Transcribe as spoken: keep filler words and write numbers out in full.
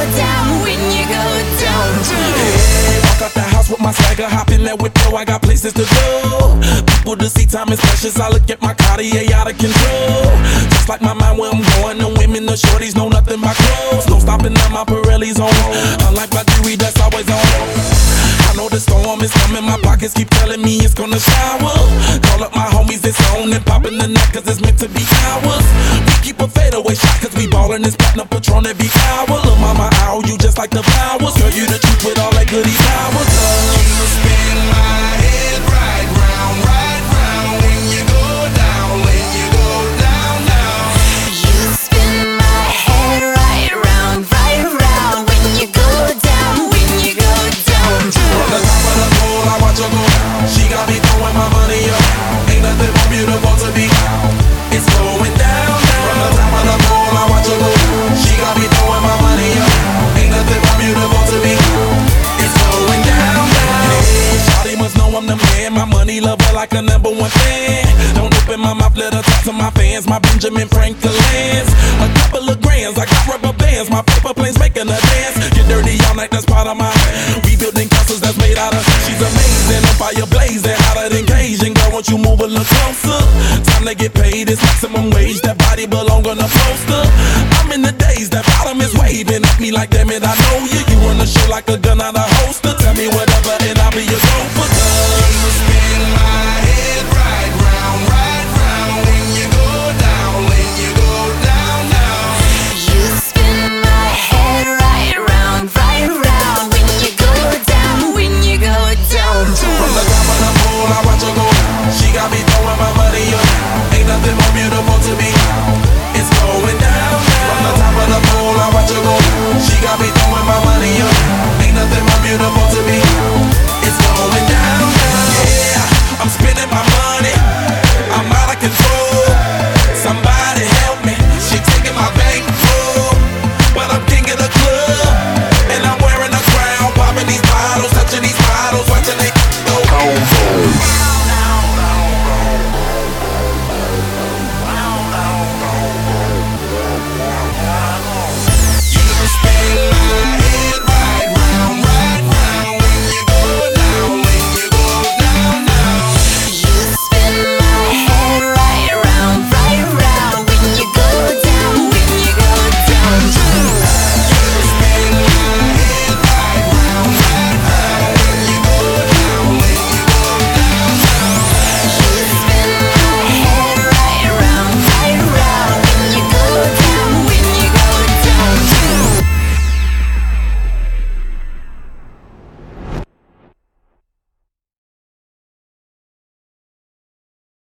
down, when you go down. Hey, walk out the house with my swagger, hop in that whip, yo, I got places to go. People to see, time is precious, I look at my Cartier out of control. Just like my mind where I'm going, the women, the shorties know nothing but clothes. No stopping at my Pirelli's on, unlike my jewelry that's always on. I know the storm is coming, my pockets keep telling me it's gonna shower. Call up my homies, it's on and popping the night cause it's meant to be ours. We keep a fadeaway shot cause we ballin' this platinum Patron every hour. Lil' mama, ow, you just like the flowers. Girl, you the truth with all that goody powers. You spin my head right round, right round. When you go down, when you go down, down. You spin my head right round, right round. When you go down, when you go down. From the top of the pole, I watch her go down. She got me throwing my money up. Ain't nothing more beautiful to be. It's going down, down. From the top of the pole, I watch her go down. She got me throwing my money up. Ain't nothing more beautiful to be. It's going down, down. Hey, shawty must know I'm the man. My money love her like a number one fan. Don't open my mouth, let her talk to my fans. My Benjamin Franklin's. A couple of grands, I got rubber bands. My paper planes making her dance. Get dirty all night, that's part of my. We building castles that's made out of. She's amazing, on fire blazing, hotter than Cajun. Girl, won't you move a little closer? Time to get paid, it's maximum wage. That body belong on a poster. I'm in the days, that bottom is waving at me like, damn it, I know you. You run the show like a gun out of holster. Tell me whatever and I'll be your